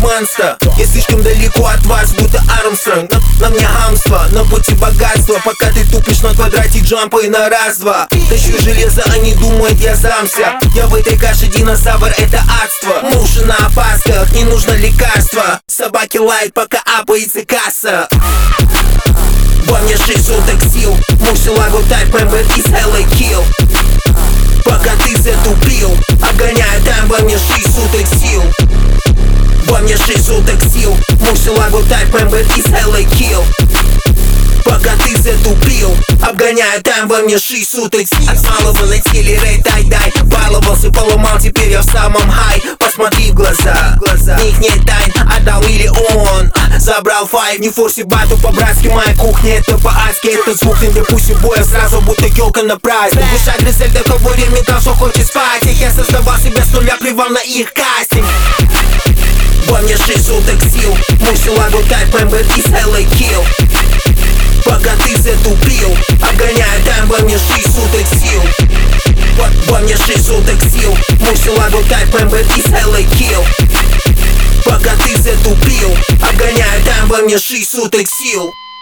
монстр. Я слишком далеко от вас, будто Армстронг. На мне хамство, на пути богатства. Пока ты тупишь на квадрате джампа и на раз-два. Тащу железо, они думают, я сдамся. Я в этой каше динозавр, это адство. Мы уже на опасках, не нужно лекарства. Собаки лают, пока апается касса. Во мне 6 соток сил. Мурсилагу тайп мембер из LA Kill. Пока ты затупил, обгоняю там во мне 6 суток сил. Во мне 6 суток сил. Мурсилагу тайп мембер из LA Kill. Пока ты затупил, обгоняю там во мне 6 суток сил. От малого летели рей тай-дай. Баловался, поломал, теперь я в самом хай. Посмотри в глаза, в них нет тайн. Отдал миллион, забрал файв. Не форси бату по-братски, моя кухня это по-адски. Этот звук не допустим боя сразу, будто елка на прайс. Душа Гризельда, кого металл, что хочет спать. Я создавал себя с нуля, плевал на их кастинг. Во мне 6 суток сил. Мурсилагу тайп мембер из LA Kill. Пока ты затупил, обгоняю там во мне 6 суток сил. Во мне 6 суток сил. Мурсилагу тайп мембер из LA Kill. Пока ты затупил, обгоняю там во мне 6 суток сил.